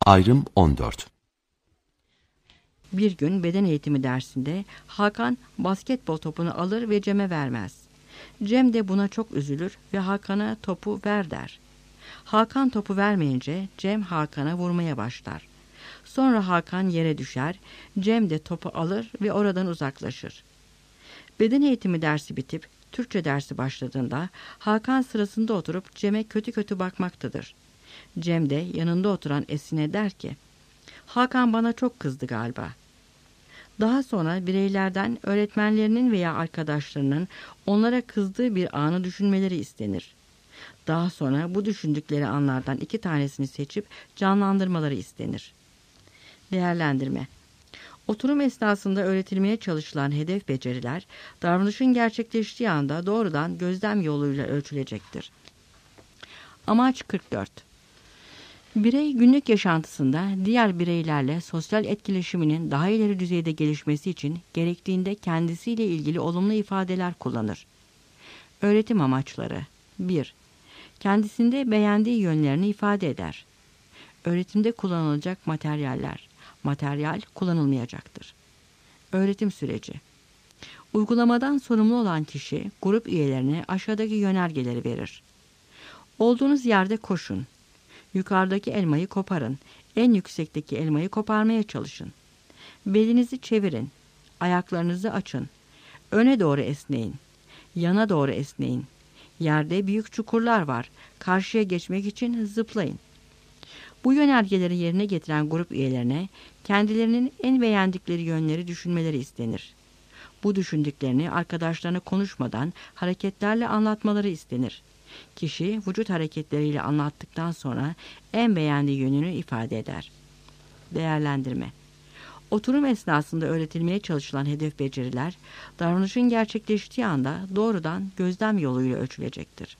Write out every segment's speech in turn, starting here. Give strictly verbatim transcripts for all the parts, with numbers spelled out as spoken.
Ayrım on dört. Bir gün beden eğitimi dersinde Hakan basketbol topunu alır ve Cem'e vermez. Cem de buna çok üzülür ve Hakan'a topu ver der. Hakan topu vermeyince Cem Hakan'a vurmaya başlar. Sonra Hakan yere düşer, Cem de topu alır ve oradan uzaklaşır. Beden eğitimi dersi bitip Türkçe dersi başladığında Hakan sırasında oturup Cem'e kötü kötü bakmaktadır. Cem de yanında oturan Esin'e der ki, "Hakan bana çok kızdı galiba." Daha sonra bireylerden öğretmenlerinin veya arkadaşlarının onlara kızdığı bir anı düşünmeleri istenir. Daha sonra bu düşündükleri anlardan iki tanesini seçip canlandırmaları istenir. Değerlendirme. Oturum esnasında öğretilmeye çalışılan hedef beceriler, davranışın gerçekleştiği anda doğrudan gözlem yoluyla ölçülecektir. Amaç kırk dört. Birey günlük yaşantısında diğer bireylerle sosyal etkileşiminin daha ileri düzeyde gelişmesi için gerektiğinde kendisiyle ilgili olumlu ifadeler kullanır. Öğretim amaçları. bir. Kendisinde beğendiği yönlerini ifade eder. Öğretimde kullanılacak materyaller. Materyal kullanılmayacaktır. Öğretim süreci. Uygulamadan sorumlu olan kişi grup üyelerine aşağıdaki yönergeleri verir. Olduğunuz yerde koşun. Yukarıdaki elmayı koparın. En yüksekteki elmayı koparmaya çalışın. Belinizi çevirin. Ayaklarınızı açın. Öne doğru esneyin. Yana doğru esneyin. Yerde büyük çukurlar var. Karşıya geçmek için zıplayın. Bu yönergeleri yerine getiren grup üyelerine kendilerinin en beğendikleri yönleri düşünmeleri istenir. Bu düşündüklerini arkadaşlarına konuşmadan hareketlerle anlatmaları istenir. Kişi vücut hareketleriyle anlattıktan sonra en beğendiği yönünü ifade eder. Değerlendirme. Oturum esnasında öğretilmeye çalışılan hedef beceriler, davranışın gerçekleştiği anda doğrudan gözlem yoluyla ölçülecektir.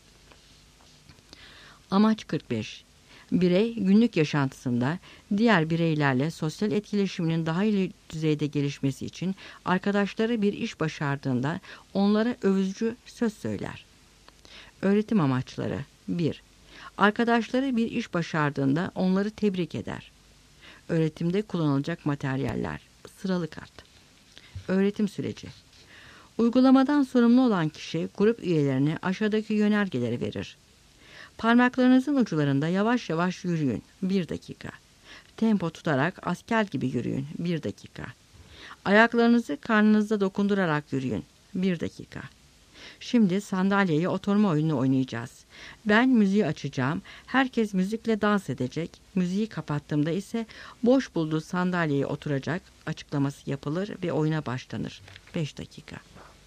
Amaç kırk beş. Birey günlük yaşantısında diğer bireylerle sosyal etkileşiminin daha ileri düzeyde gelişmesi için arkadaşları bir iş başardığında onlara övücü söz söyler. Öğretim amaçları. bir. Arkadaşları bir iş başardığında onları tebrik eder. Öğretimde kullanılacak materyaller. Sıralı kart. Öğretim süreci. Uygulamadan sorumlu olan kişi grup üyelerine aşağıdaki yönergeleri verir. Parmaklarınızın uçlarında yavaş yavaş yürüyün. bir dakika. Tempo tutarak asker gibi yürüyün. bir dakika. Ayaklarınızı karnınızda dokundurarak yürüyün. bir dakika. Şimdi sandalyeye oturma oyunu oynayacağız. Ben müziği açacağım. Herkes müzikle dans edecek. Müziği kapattığımda ise boş bulduğu sandalyeye oturacak. Açıklaması yapılır ve oyuna başlanır. beş dakika.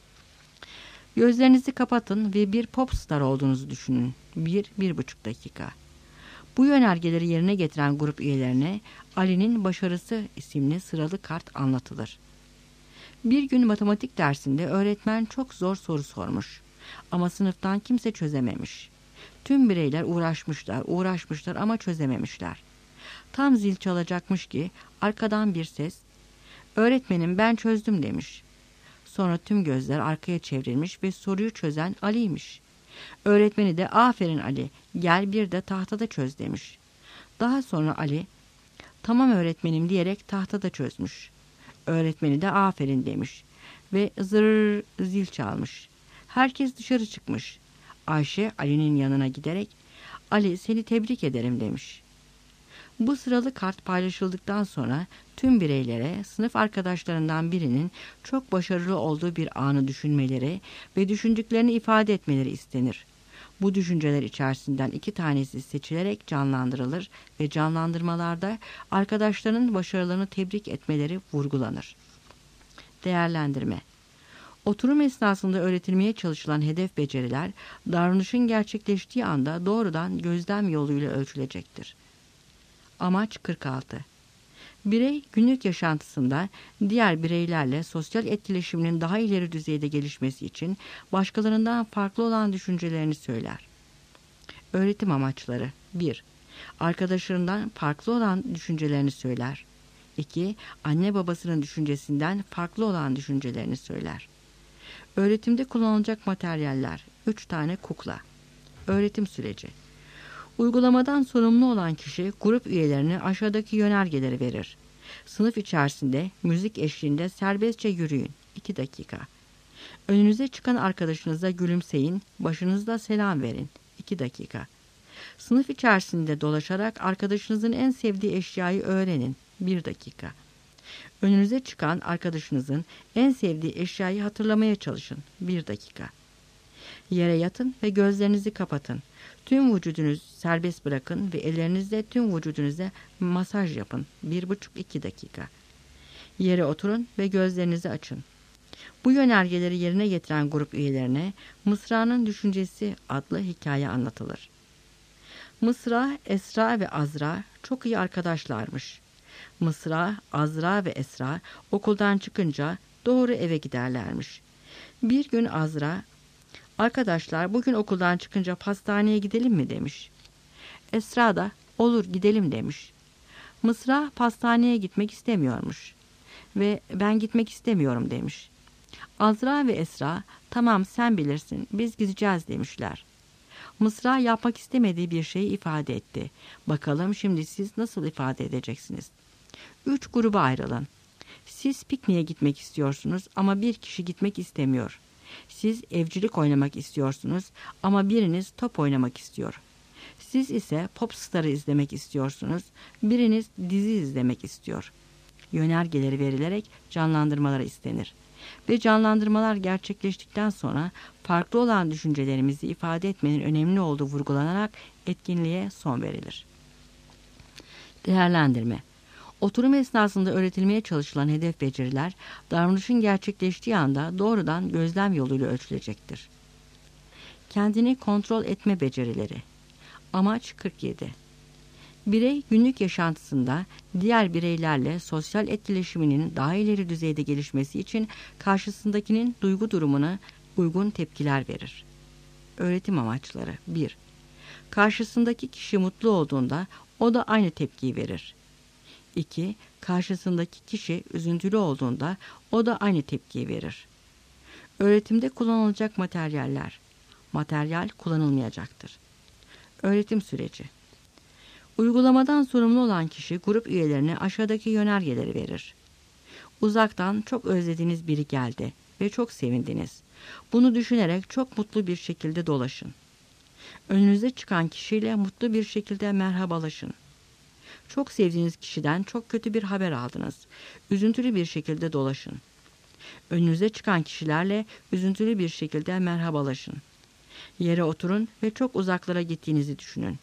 Gözlerinizi kapatın ve bir popstar olduğunuzu düşünün. bir bir buçuk dakika. Bu yönergeleri yerine getiren grup üyelerine Ali'nin Başarısı isimli sıralı kart anlatılır. Bir gün matematik dersinde öğretmen çok zor soru sormuş. Ama sınıftan kimse çözememiş. Tüm bireyler uğraşmışlar, uğraşmışlar ama çözememişler. Tam zil çalacakmış ki arkadan bir ses, "Öğretmenim ben çözdüm." demiş. Sonra tüm gözler arkaya çevrilmiş ve soruyu çözen Ali'ymiş. Öğretmeni de "Aferin Ali, gel bir de tahtada çöz." demiş. Daha sonra Ali, "Tamam öğretmenim." diyerek tahtada çözmüş. Öğretmeni de "Aferin." demiş ve zırr zil çalmış. Herkes dışarı çıkmış. Ayşe Ali'nin yanına giderek, "Ali seni tebrik ederim." demiş. Bu sıralı kart paylaşıldıktan sonra tüm bireylere sınıf arkadaşlarından birinin çok başarılı olduğu bir anı düşünmeleri ve düşündüklerini ifade etmeleri istenir. Bu düşünceler içerisinden iki tanesi seçilerek canlandırılır ve canlandırmalarda arkadaşlarının başarılarını tebrik etmeleri vurgulanır. Değerlendirme. Oturum esnasında öğretilmeye çalışılan hedef beceriler, davranışın gerçekleştiği anda doğrudan gözlem yoluyla ölçülecektir. Amaç kırk altı. Birey günlük yaşantısında diğer bireylerle sosyal etkileşiminin daha ileri düzeyde gelişmesi için başkalarından farklı olan düşüncelerini söyler. Öğretim amaçları. bir. Arkadaşlarından farklı olan düşüncelerini söyler. iki. Anne babasının düşüncesinden farklı olan düşüncelerini söyler. Öğretimde kullanılacak materyaller. üç tane kukla. Öğretim süreci. Uygulamadan sorumlu olan kişi grup üyelerine aşağıdaki yönergeleri verir. Sınıf içerisinde müzik eşliğinde serbestçe yürüyün. iki dakika. Önünüze çıkan arkadaşınıza gülümseyin, başınızla selam verin. iki dakika. Sınıf içerisinde dolaşarak arkadaşınızın en sevdiği eşyayı öğrenin. bir dakika. Önünüze çıkan arkadaşınızın en sevdiği eşyayı hatırlamaya çalışın. bir dakika. Yere yatın ve gözlerinizi kapatın. Tüm vücudunuzu serbest bırakın ve ellerinizle tüm vücudunuza masaj yapın. bir buçuk iki dakika. Yere oturun ve gözlerinizi açın. Bu yönergeleri yerine getiren grup üyelerine Mısra'nın Düşüncesi adlı hikaye anlatılır. Mısra, Esra ve Azra çok iyi arkadaşlarmış. Mısra, Azra ve Esra okuldan çıkınca doğru eve giderlermiş. Bir gün Azra, "Arkadaşlar, bugün okuldan çıkınca pastaneye gidelim mi?" demiş. Esra da "Olur, gidelim." demiş. Mısra pastaneye gitmek istemiyormuş ve "Ben gitmek istemiyorum." demiş. Azra ve Esra "Tamam, sen bilirsin, biz gideceğiz." demişler. Mısra yapmak istemediği bir şeyi ifade etti. Bakalım şimdi siz nasıl ifade edeceksiniz? Üç gruba ayrılın. Siz pikniğe gitmek istiyorsunuz ama bir kişi gitmek istemiyor. Siz evcilik oynamak istiyorsunuz ama biriniz top oynamak istiyor. Siz ise Popstar'ı izlemek istiyorsunuz, biriniz dizi izlemek istiyor. Yönergeleri verilerek canlandırmalar istenir. Ve canlandırmalar gerçekleştikten sonra farklı olan düşüncelerimizi ifade etmenin önemli olduğu vurgulanarak etkinliğe son verilir. Değerlendirme. Oturum esnasında öğretilmeye çalışılan hedef beceriler, davranışın gerçekleştiği anda doğrudan gözlem yoluyla ölçülecektir. Kendini kontrol etme becerileri. Amaç kırk yedi. Birey günlük yaşantısında diğer bireylerle sosyal etkileşiminin daha ileri düzeyde gelişmesi için karşısındakinin duygu durumuna uygun tepkiler verir. Öğretim amaçları. bir. Karşısındaki kişi mutlu olduğunda o da aynı tepkiyi verir. iki. Karşısındaki kişi üzüntülü olduğunda o da aynı tepkiyi verir. Öğretimde kullanılacak materyaller. Materyal kullanılmayacaktır. Öğretim süreci. Uygulamadan sorumlu olan kişi grup üyelerine aşağıdaki yönergeleri verir. Uzaktan çok özlediğiniz biri geldi ve çok sevindiniz. Bunu düşünerek çok mutlu bir şekilde dolaşın. Önünüze çıkan kişiyle mutlu bir şekilde merhabalaşın. Çok sevdiğiniz kişiden çok kötü bir haber aldınız. Üzüntülü bir şekilde dolaşın. Önünüze çıkan kişilerle üzüntülü bir şekilde merhabalaşın. Yere oturun ve çok uzaklara gittiğinizi düşünün.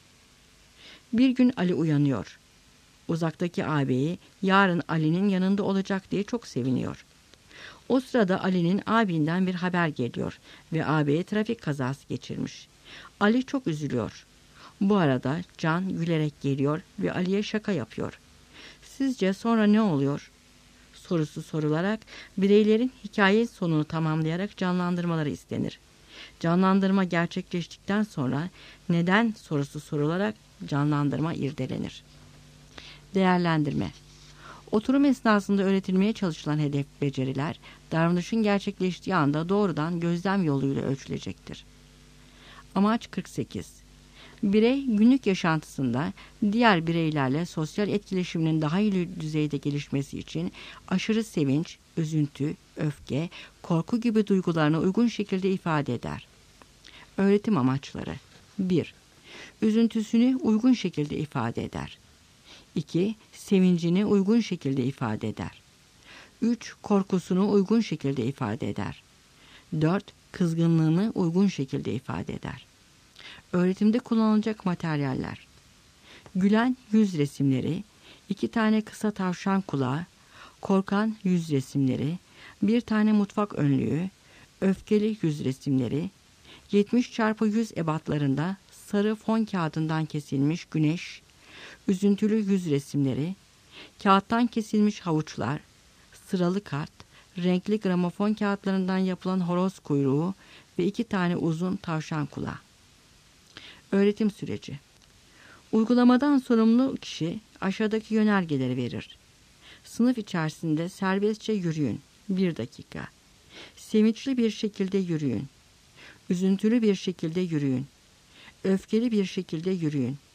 Bir gün Ali uyanıyor. Uzaktaki ağabeyi yarın Ali'nin yanında olacak diye çok seviniyor. O sırada Ali'nin abinden bir haber geliyor ve ağabeyi trafik kazası geçirmiş. Ali çok üzülüyor. Bu arada Can gülerek geliyor ve Ali'ye şaka yapıyor. Sizce sonra ne oluyor? Sorusu sorularak bireylerin hikaye sonunu tamamlayarak canlandırmaları istenir. Canlandırma gerçekleştikten sonra neden sorusu sorularak canlandırma irdelenir. Değerlendirme. Oturum esnasında öğretilmeye çalışılan hedef beceriler, davranışın gerçekleştiği anda doğrudan gözlem yoluyla ölçülecektir. Amaç kırk sekiz. Birey günlük yaşantısında diğer bireylerle sosyal etkileşiminin daha ileri düzeyde gelişmesi için aşırı sevinç, üzüntü, öfke, korku gibi duygularını uygun şekilde ifade eder. Öğretim amaçları. bir. Üzüntüsünü uygun şekilde ifade eder. iki. Sevincini uygun şekilde ifade eder. üç. Korkusunu uygun şekilde ifade eder. dört. Kızgınlığını uygun şekilde ifade eder. Öğretimde kullanılacak materyaller. Gülen yüz resimleri, iki tane kısa tavşan kulağı, korkan yüz resimleri, bir tane mutfak önlüğü, öfkeli yüz resimleri, yetmiş çarpı yüz ebatlarında sarı fon kağıdından kesilmiş güneş, üzüntülü yüz resimleri, kağıttan kesilmiş havuçlar, sıralı kart, renkli gramofon kağıtlarından yapılan horoz kuyruğu ve iki tane uzun tavşan kulağı. Öğretim süreci. Uygulamadan sorumlu kişi aşağıdaki yönergeleri verir. Sınıf içerisinde serbestçe yürüyün. bir dakika. Sevinçli bir şekilde yürüyün. Üzüntülü bir şekilde yürüyün. Öfkeli bir şekilde yürüyün.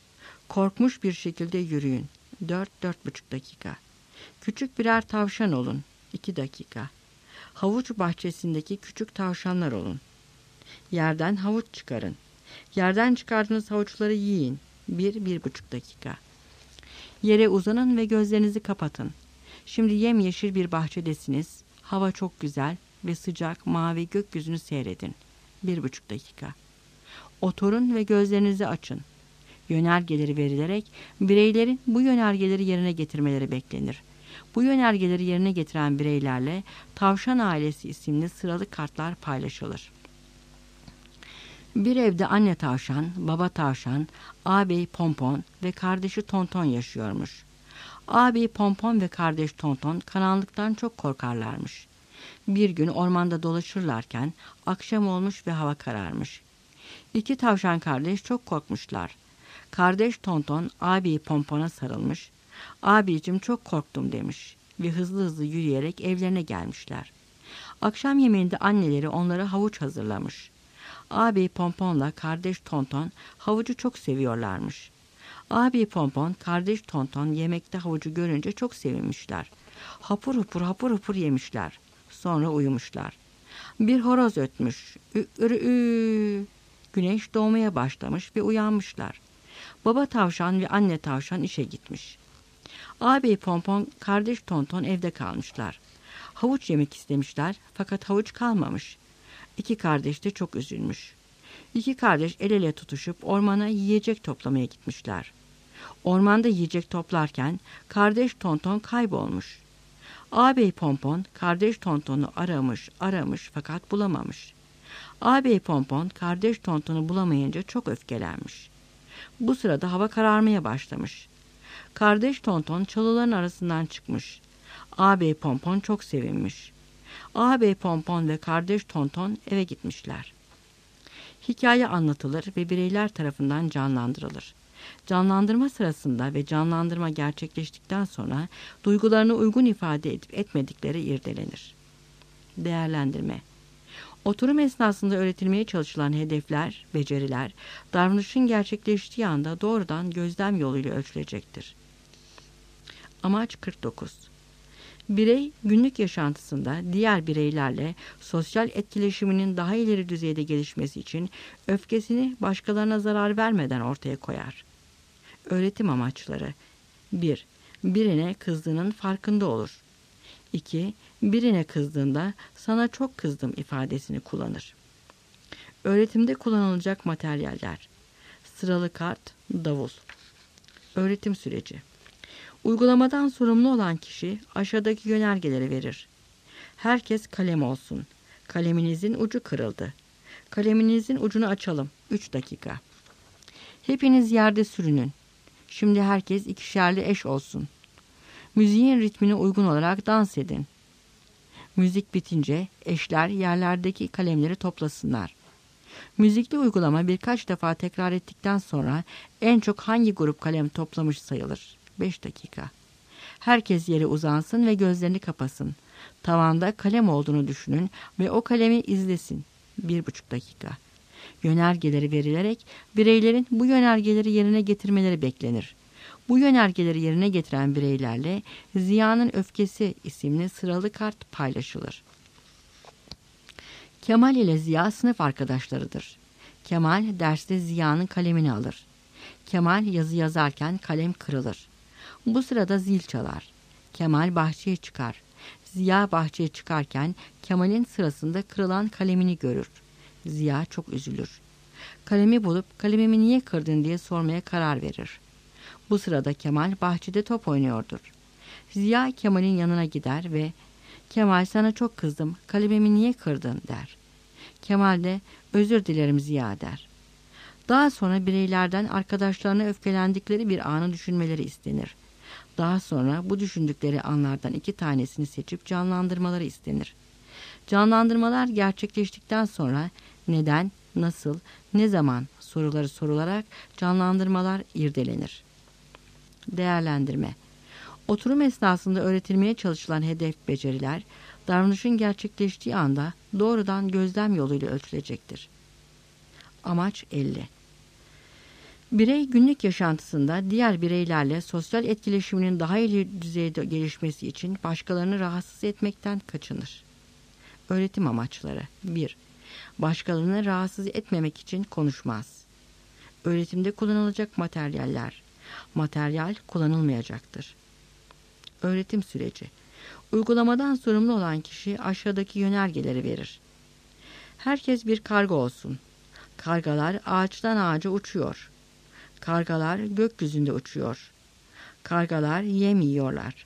Korkmuş bir şekilde yürüyün. dört dört buçuk dakika. Küçük birer tavşan olun. iki dakika. Havuç bahçesindeki küçük tavşanlar olun. Yerden havuç çıkarın. Yerden çıkardığınız havuçları yiyin. bir bir buçuk dakika. Yere uzanın ve gözlerinizi kapatın. Şimdi yemyeşil bir bahçedesiniz. Hava çok güzel ve sıcak mavi gökyüzünü seyredin. bir buçuk dakika. Oturun ve gözlerinizi açın. Yönergeleri verilerek bireylerin bu yönergeleri yerine getirmeleri beklenir. Bu yönergeleri yerine getiren bireylerle Tavşan Ailesi isimli sıralı kartlar paylaşılır. Bir evde anne tavşan, baba tavşan, ağabey Pompon ve kardeşi Tonton yaşıyormuş. Ağabey Pompon ve kardeş Tonton karanlıktan çok korkarlarmış. Bir gün ormanda dolaşırlarken akşam olmuş ve hava kararmış. İki tavşan kardeş çok korkmuşlar. Kardeş Tonton ağabey Pompon'a sarılmış. "Ağabeyciğim çok korktum" demiş ve hızlı hızlı yürüyerek evlerine gelmişler. Akşam yemeğinde anneleri onlara havuç hazırlamış. Ağabey Pompon'la kardeş Tonton havucu çok seviyorlarmış. Ağabey Pompon, kardeş Tonton yemekte havucu görünce çok sevinmişler. Hapur hapur hapur hapur yemişler. Sonra uyumuşlar. Bir horoz ötmüş. Ü ürü ü. Güneş doğmaya başlamış ve uyanmışlar. Baba tavşan ve anne tavşan işe gitmiş. Ağabey Pompon, kardeş Tonton evde kalmışlar. Havuç yemek istemişler fakat havuç kalmamış. İki kardeş de çok üzülmüş. İki kardeş el ele tutuşup ormana yiyecek toplamaya gitmişler. Ormanda yiyecek toplarken kardeş Tonton kaybolmuş. Ağabey Pompon kardeş Tonton'u aramış aramış fakat bulamamış. Ağabey Pompon kardeş Tonton'u bulamayınca çok öfkelenmiş. Bu sırada hava kararmaya başlamış. Kardeş Tonton çalıların arasından çıkmış. Ağabey Pompon çok sevinmiş. Ağabey Pompon ve kardeş Tonton eve gitmişler. Hikaye anlatılır ve bireyler tarafından canlandırılır. Canlandırma sırasında ve canlandırma gerçekleştikten sonra duygularını uygun ifade edip etmedikleri irdelenir. Değerlendirme. Oturum esnasında öğretilmeye çalışılan hedefler, beceriler, davranışın gerçekleştiği anda doğrudan gözlem yoluyla ölçülecektir. Amaç kırk dokuz. Birey, günlük yaşantısında diğer bireylerle sosyal etkileşiminin daha ileri düzeyde gelişmesi için öfkesini başkalarına zarar vermeden ortaya koyar. Öğretim amaçları: bir. Birine kızdığının farkında olur. iki. Birine kızdığında "sana çok kızdım" ifadesini kullanır. Öğretimde kullanılacak materyaller: sıralı kart, davul. Öğretim süreci. Uygulamadan sorumlu olan kişi aşağıdaki yönergeleri verir. Herkes kalem olsun. Kaleminizin ucu kırıldı. Kaleminizin ucunu açalım. üç dakika. Hepiniz yerde sürünün. Şimdi herkes ikişerli eş olsun. Müziğin ritmine uygun olarak dans edin. Müzik bitince eşler yerlerdeki kalemleri toplasınlar. Müzikli uygulama birkaç defa tekrar ettikten sonra en çok hangi grup kalem toplamış sayılır? beş dakika. Herkes yere uzansın ve gözlerini kapasın. Tavanda kalem olduğunu düşünün ve o kalemi izlesin. bir buçuk dakika. Yönergeleri verilerek bireylerin bu yönergeleri yerine getirmeleri beklenir. Bu yönergeleri yerine getiren bireylerle Ziya'nın Öfkesi isimli sıralı kart paylaşılır. Kemal ile Ziya sınıf arkadaşlarıdır. Kemal derste Ziya'nın kalemini alır. Kemal yazı yazarken kalem kırılır. Bu sırada zil çalar. Kemal bahçeye çıkar. Ziya bahçeye çıkarken Kemal'in sırasında kırılan kalemini görür. Ziya çok üzülür. Kalemi bulup "kalemimi niye kırdın" diye sormaya karar verir. Bu sırada Kemal bahçede top oynuyordur. Ziya Kemal'in yanına gider ve "Kemal, sana çok kızdım, kalemimi niye kırdın?" der. Kemal de "özür dilerim Ziya" der. Daha sonra bireylerden arkadaşlarına öfkelendikleri bir anı düşünmeleri istenir. Daha sonra bu düşündükleri anlardan iki tanesini seçip canlandırmaları istenir. Canlandırmalar gerçekleştikten sonra neden, nasıl, ne zaman soruları sorularak canlandırmalar irdelenir. Değerlendirme. Oturum esnasında öğretilmeye çalışılan hedef beceriler, davranışın gerçekleştiği anda doğrudan gözlem yoluyla ölçülecektir. Amaç elli. Birey günlük yaşantısında diğer bireylerle sosyal etkileşiminin daha ileri düzeyde gelişmesi için başkalarını rahatsız etmekten kaçınır. Öğretim amaçları. bir. Başkalarını rahatsız etmemek için konuşmaz. Öğretimde kullanılacak materyaller. Materyal kullanılmayacaktır. Öğretim süreci. Uygulamadan sorumlu olan kişi aşağıdaki yönergeleri verir. Herkes bir karga olsun. Kargalar ağaçtan ağaca uçuyor. Kargalar gökyüzünde uçuyor. Kargalar yem yiyorlar.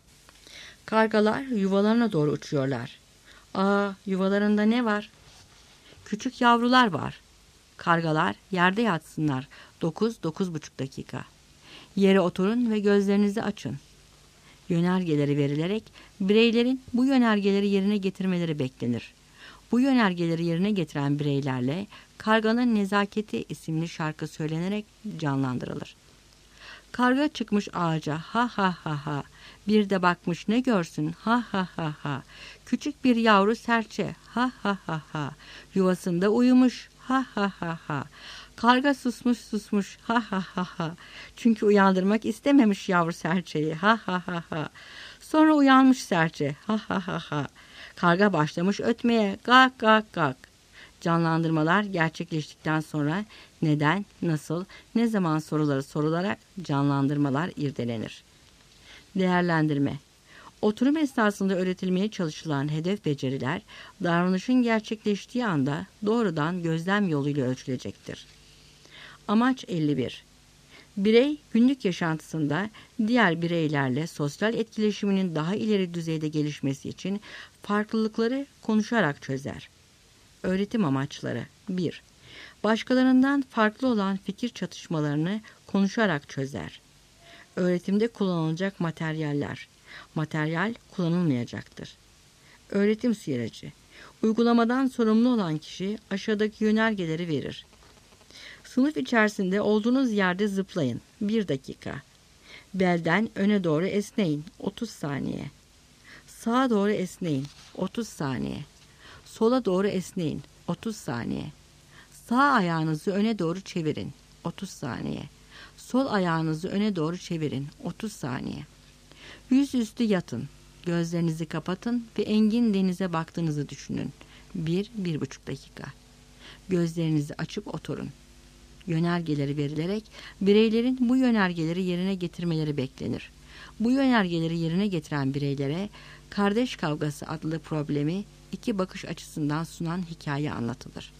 Kargalar yuvalarına doğru uçuyorlar. Aa, yuvalarında ne var? Küçük yavrular var. Kargalar yerde yatsınlar. dokuz dokuz buçuk dakika. Yere oturun ve gözlerinizi açın. Yönergeleri verilerek bireylerin bu yönergeleri yerine getirmeleri beklenir. Bu yönergeleri yerine getiren bireylerle Karganın Nezaketi isimli şarkı söylenerek canlandırılır. Karga çıkmış ağaca, ha ha ha ha. Bir de bakmış ne görsün, ha ha ha ha. Küçük bir yavru serçe, ha ha ha ha. Yuvasında uyumuş, ha ha ha ha. Karga susmuş susmuş, ha ha ha ha. Çünkü uyandırmak istememiş yavru serçeyi, ha ha ha ha. Sonra uyanmış serçe, ha ha ha ha. Karga başlamış ötmeye, gak gak gak. Canlandırmalar gerçekleştikten sonra neden, nasıl, ne zaman soruları sorularak canlandırmalar irdelenir. Değerlendirme. Oturum esnasında öğretilmeye çalışılan hedef beceriler, davranışın gerçekleştiği anda doğrudan gözlem yoluyla ölçülecektir. Amaç elli bir. Birey günlük yaşantısında diğer bireylerle sosyal etkileşiminin daha ileri düzeyde gelişmesi için farklılıkları konuşarak çözer. Öğretim amaçları. bir. Başkalarından farklı olan fikir çatışmalarını konuşarak çözer. Öğretimde kullanılacak materyaller. Materyal kullanılmayacaktır. Öğretim süreci. Uygulamadan sorumlu olan kişi aşağıdaki yönergeleri verir. Sınıf içerisinde olduğunuz yerde zıplayın. bir dakika. Belden öne doğru esneyin. otuz saniye. Sağa doğru esneyin. otuz saniye. Sola doğru esneyin. otuz saniye. Sağ ayağınızı öne doğru çevirin. otuz saniye. Sol ayağınızı öne doğru çevirin. otuz saniye. Yüzüstü yatın. Gözlerinizi kapatın ve engin denize baktığınızı düşünün. bir bir buçuk dakika. Gözlerinizi açıp oturun. Yönergeleri verilerek bireylerin bu yönergeleri yerine getirmeleri beklenir. Bu yönergeleri yerine getiren bireylere Kardeş Kavgası adlı problemi iki bakış açısından sunan hikaye anlatılır.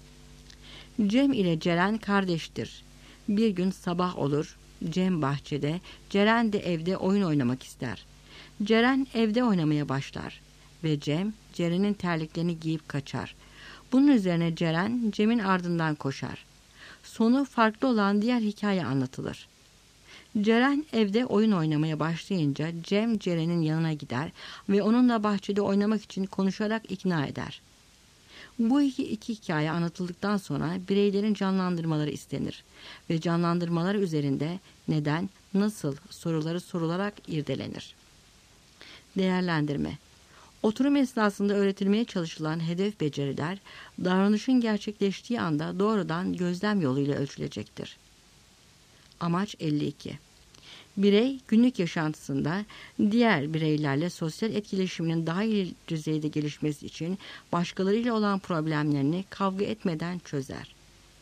Cem ile Ceren kardeştir. Bir gün sabah olur, Cem bahçede, Ceren de evde oyun oynamak ister. Ceren evde oynamaya başlar ve Cem, Ceren'in terliklerini giyip kaçar. Bunun üzerine Ceren, Cem'in ardından koşar. Sonu farklı olan diğer hikaye anlatılır. Ceren evde oyun oynamaya başlayınca Cem Ceren'in yanına gider ve onunla bahçede oynamak için konuşarak ikna eder. Bu iki, iki hikaye anlatıldıktan sonra bireylerin canlandırmaları istenir ve canlandırmalar üzerinde neden, nasıl soruları sorularak irdelenir. Değerlendirme. Oturum esnasında öğretilmeye çalışılan hedef beceriler, davranışın gerçekleştiği anda doğrudan gözlem yoluyla ölçülecektir. Amaç elli iki. Birey günlük yaşantısında diğer bireylerle sosyal etkileşiminin daha iyi düzeyde gelişmesi için başkalarıyla olan problemlerini kavga etmeden çözer.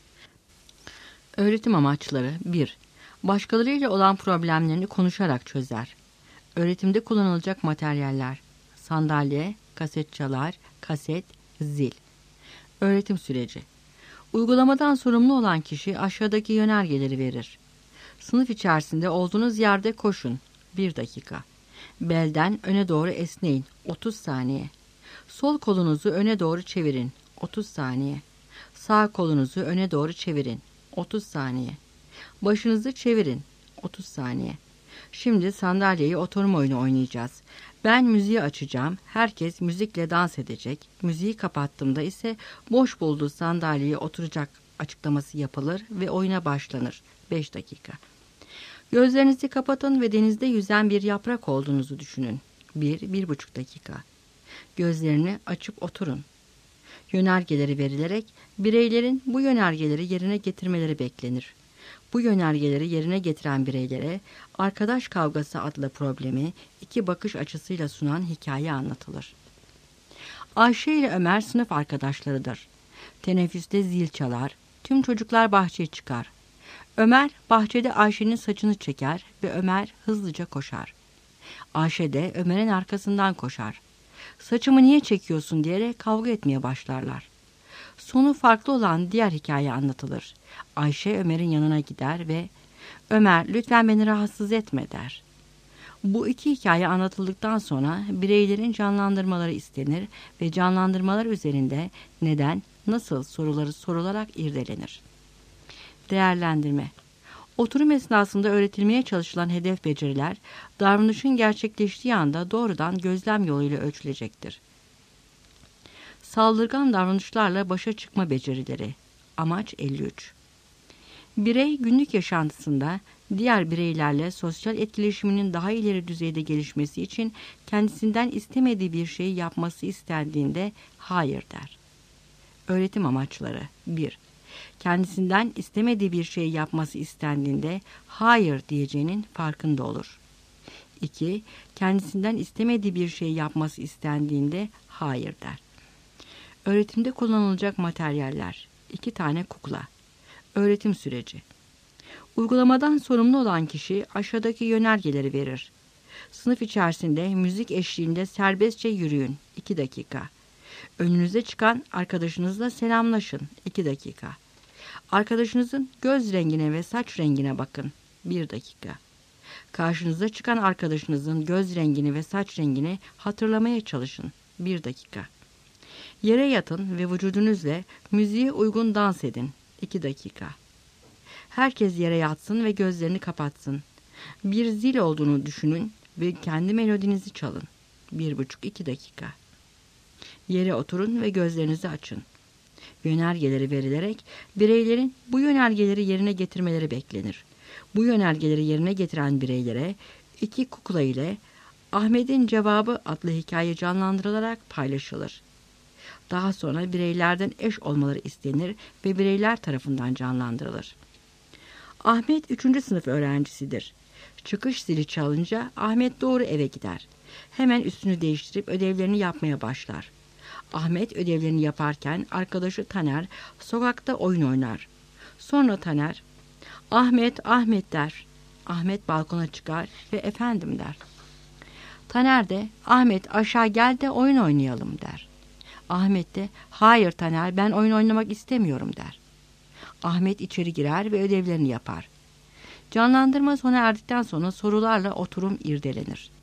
Öğretim amaçları bir. Başkalarıyla olan problemlerini konuşarak çözer. Öğretimde kullanılacak materyaller: sandalye, kaset çalar, kaset, zil. Öğretim süreci. Uygulamadan sorumlu olan kişi aşağıdaki yönergeleri verir. Sınıf içerisinde olduğunuz yerde koşun. bir dakika. Belden öne doğru esneyin. otuz saniye. Sol kolunuzu öne doğru çevirin. otuz saniye. Sağ kolunuzu öne doğru çevirin. otuz saniye. Başınızı çevirin. otuz saniye. Şimdi sandalyeyi oturma oyunu oynayacağız. Ben müziği açacağım. Herkes müzikle dans edecek. Müziği kapattığımda ise boş bulduğu sandalyeye oturacak açıklaması yapılır ve oyuna başlanır. beş dakika. Gözlerinizi kapatın ve denizde yüzen bir yaprak olduğunuzu düşünün. bir bir buçuk dakika. Gözlerini açıp oturun. Yönergeleri verilerek bireylerin bu yönergeleri yerine getirmeleri beklenir. Bu yönergeleri yerine getiren bireylere arkadaş kavgası adlı problemi iki bakış açısıyla sunan hikaye anlatılır. Ayşe ile Ömer sınıf arkadaşlarıdır. Teneffüste zil çalar, tüm çocuklar bahçeye çıkar. Ömer bahçede Ayşe'nin saçını çeker ve Ömer hızlıca koşar. Ayşe de Ömer'in arkasından koşar. Saçımı niye çekiyorsun diyerek kavga etmeye başlarlar. Sonu farklı olan diğer hikaye anlatılır. Ayşe Ömer'in yanına gider ve "Ömer, lütfen beni rahatsız etme" der. Bu iki hikaye anlatıldıktan sonra bireylerin canlandırmaları istenir ve canlandırmalar üzerinde neden, nasıl soruları sorularak irdelenir. Değerlendirme. Oturum esnasında öğretilmeye çalışılan hedef beceriler, davranışın gerçekleştiği anda doğrudan gözlem yoluyla ölçülecektir. Saldırgan davranışlarla başa çıkma becerileri. Amaç elli üç. Birey günlük yaşantısında diğer bireylerle sosyal etkileşiminin daha ileri düzeyde gelişmesi için kendisinden istemediği bir şeyi yapması istendiğinde hayır der. Öğretim amaçları. bir. Kendisinden istemediği bir şeyi yapması istendiğinde hayır diyeceğinin farkında olur. iki. Kendisinden istemediği bir şeyi yapması istendiğinde hayır der. Öğretimde kullanılacak materyaller. iki tane kukla. Öğretim süreci. Uygulamadan sorumlu olan kişi aşağıdaki yönergeleri verir. Sınıf içerisinde müzik eşliğinde serbestçe yürüyün. iki dakika. Önünüze çıkan arkadaşınızla selamlaşın. iki dakika. Arkadaşınızın göz rengine ve saç rengine bakın. bir dakika. Karşınıza çıkan arkadaşınızın göz rengini ve saç rengini hatırlamaya çalışın. bir dakika. Yere yatın ve vücudunuzla müziğe uygun dans edin. iki dakika. Herkes yere yatsın ve gözlerini kapatsın. Bir zil olduğunu düşünün ve kendi melodinizi çalın. bir buçuk iki dakika. Yere oturun ve gözlerinizi açın. Yönergeleri verilerek bireylerin bu yönergeleri yerine getirmeleri beklenir. Bu yönergeleri yerine getiren bireylere iki kukla ile Ahmet'in Cevabı adlı hikaye canlandırılarak paylaşılır. Daha sonra bireylerden eş olmaları istenir ve bireyler tarafından canlandırılır. Ahmet üçüncü sınıf öğrencisidir. Çıkış zili çalınca Ahmet doğru eve gider. Hemen üstünü değiştirip ödevlerini yapmaya başlar. Ahmet ödevlerini yaparken arkadaşı Taner sokakta oyun oynar. Sonra Taner, "Ahmet, Ahmet" der. Ahmet balkona çıkar ve "Efendim" der. Taner de, "Ahmet aşağı gel de oyun oynayalım" der. Ahmet de, "Hayır Taner, ben oyun oynamak istemiyorum" der. Ahmet içeri girer ve ödevlerini yapar. Canlandırma sona erdikten sonra sorularla oturum irdelenir.